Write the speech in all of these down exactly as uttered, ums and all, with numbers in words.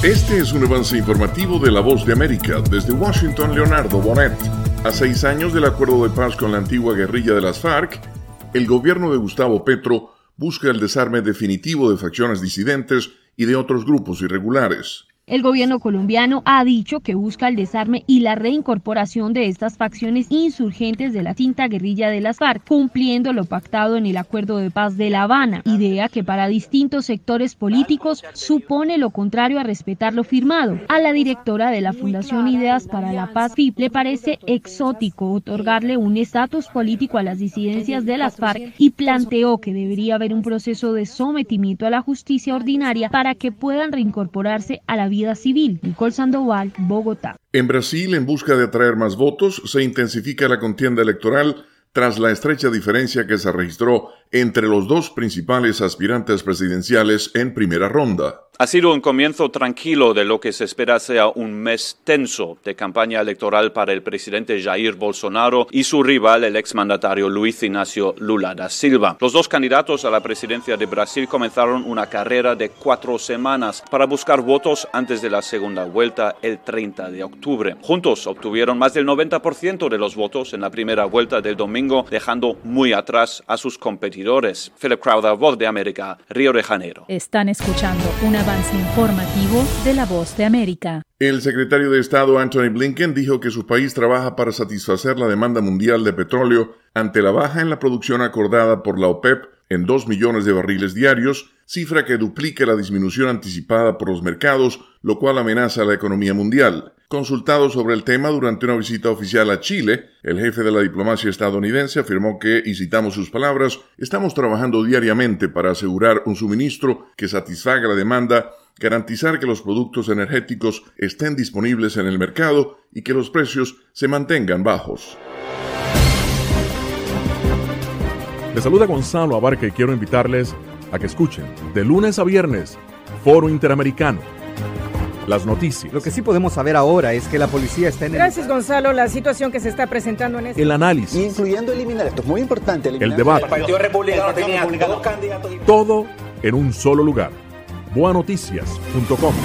Este es un avance informativo de La Voz de América. Desde Washington, Leonardo Bonet. A seis años del acuerdo de paz con la antigua guerrilla de las FARC, el gobierno de Gustavo Petro busca el desarme definitivo de facciones disidentes y de otros grupos irregulares. El gobierno colombiano ha dicho que busca el desarme y la reincorporación de estas facciones insurgentes de la extinta guerrilla de las FARC, cumpliendo lo pactado en el Acuerdo de Paz de La Habana, idea que para distintos sectores políticos supone lo contrario a respetar lo firmado. A la directora de la Fundación Ideas para la Paz, F I P, le parece exótico otorgarle un estatus político a las disidencias de las FARC y planteó que debería haber un proceso de sometimiento a la justicia ordinaria para que puedan reincorporarse a la vida civil. Nicole Sandoval, Bogotá. En Brasil, en busca de atraer más votos, se intensifica la contienda electoral tras la estrecha diferencia que se registró entre los dos principales aspirantes presidenciales en primera ronda. Ha sido un comienzo tranquilo de lo que se espera sea un mes tenso de campaña electoral para el presidente Jair Bolsonaro y su rival, el exmandatario Luiz Inácio Lula da Silva. Los dos candidatos a la presidencia de Brasil comenzaron una carrera de cuatro semanas para buscar votos antes de la segunda vuelta el treinta de octubre. Juntos obtuvieron más del noventa por ciento de los votos en la primera vuelta del domingo, dejando muy atrás a sus competidores. Philip Crowder, Voz de América, Río de Janeiro. Están escuchando una avance informativo de La Voz de América. El secretario de Estado Antony Blinken dijo que su país trabaja para satisfacer la demanda mundial de petróleo ante la baja en la producción acordada por la OPEP en dos millones de barriles diarios, cifra que duplica la disminución anticipada por los mercados, lo cual amenaza a la economía mundial. Consultado sobre el tema durante una visita oficial a Chile, el jefe de la diplomacia estadounidense afirmó que, y citamos sus palabras, estamos trabajando diariamente para asegurar un suministro que satisfaga la demanda, garantizar que los productos energéticos estén disponibles en el mercado y que los precios se mantengan bajos. Les saluda Gonzalo Abarca y quiero invitarles a que escuchen de lunes a viernes Foro Interamericano. Las noticias. Lo que sí podemos saber ahora es que la policía está en el... Gracias, Gonzalo. La situación que se está presentando en este... El análisis. Incluyendo eliminar, esto es muy importante. Eliminar. El debate. El Partido Republicano tenía dos candidatos. Todo en un solo lugar. boa noticias punto com.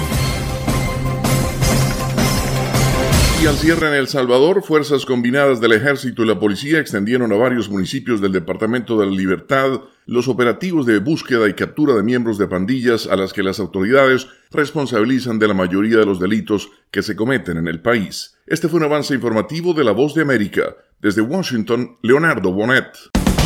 Y al cierre en El Salvador, fuerzas combinadas del ejército y la policía extendieron a varios municipios del Departamento de la Libertad los operativos de búsqueda y captura de miembros de pandillas a las que las autoridades responsabilizan de la mayoría de los delitos que se cometen en el país. Este fue un avance informativo de La Voz de América. Desde Washington, Leonardo Bonet.